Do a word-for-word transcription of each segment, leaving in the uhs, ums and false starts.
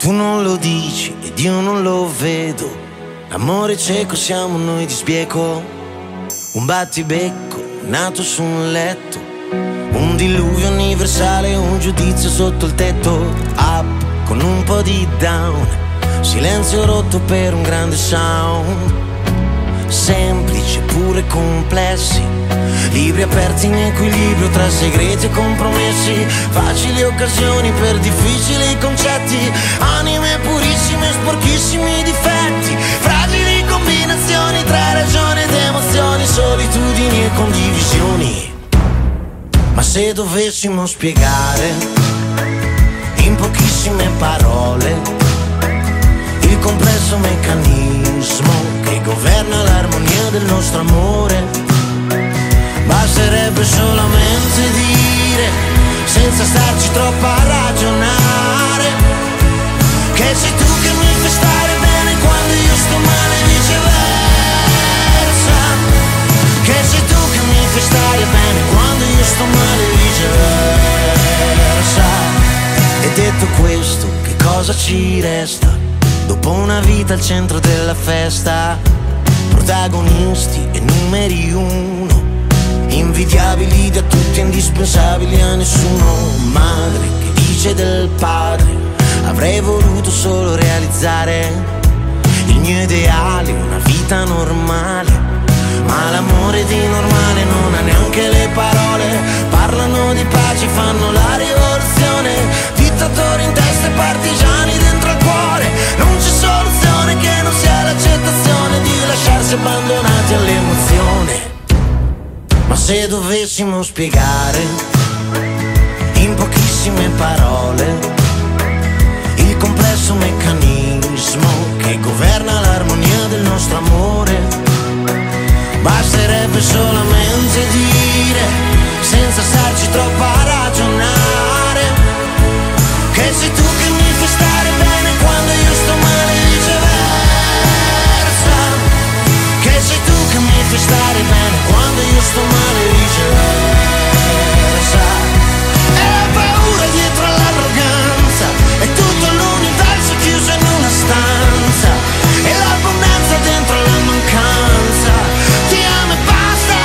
Tu non lo dici ed io non lo vedo. L'amore cieco siamo noi di sbieco. Un battibecco nato su un letto, un diluvio universale, un giudizio sotto il tetto. Up con un po' di down, silenzio rotto per un grande sound. Semplici pure complessi, libri aperti in equilibrio tra segreti e compromessi. Facili occasioni per difficili concetti, anime purissime, sporchissimi difetti. Fragili combinazioni tra ragione ed emozioni, solitudini e condivisioni. Ma se dovessimo spiegare in pochissime parole il complesso meccanismo che governa l'armonia del nostro amore, basterebbe solamente dire, senza starci troppo a ragionare, che sei tu che mi fai stare bene quando io sto male e viceversa. Che sei tu che mi fai stare bene quando io sto male e viceversa. E detto questo, che cosa ci resta? Dopo una vita al centro della festa, protagonisti e numeri uno, invidiabili da tutti, indispensabili a nessuno. Madre che dice del padre, avrei voluto solo realizzare il mio ideale, una vita normale. Ma l'amore di normale non ha neanche le parole. Parlano di pace, fanno la rivoluzione, dittatori in testa e partigiani dentro al cuore. Non c'è soluzione che non sia l'accettazione di lasciarsi abbandonati all'emozione. Ma se dovessimo spiegare in pochissime parole il complesso meccanismo che governa l'armonia del nostro amore, basterebbe solamente dire, senza starci troppo a ragionare, che sei tu che mi fai stare bene quando io sto male e viceversa. Che sei tu che mi fai stare bene quando io sto male e viceversa. E la paura dietro all'arroganza, è tutto l'universo chiuso in una stanza, e l'abbondanza dentro la mancanza. Ti amo e basta,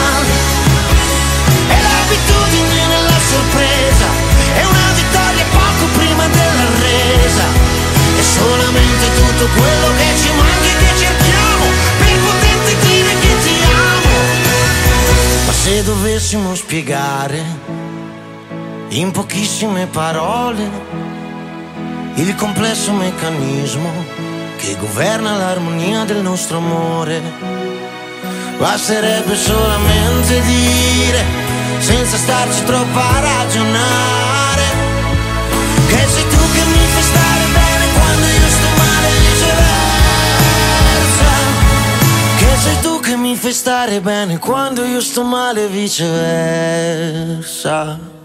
e l'abitudine nella sorpresa, è una vittoria poco prima della resa. È solamente tutto quello che ci manca e che cerchiamo per poterti dire che ti amo. Ma se dovessimo spiegare in pochissime parole il complesso meccanismo che governa l'armonia del nostro amore, basterebbe solamente dire, senza starci troppo a ragionare, che sei tu che mi fai stare bene quando io sto male e viceversa. Che sei tu che mi fai stare bene quando io sto male e viceversa.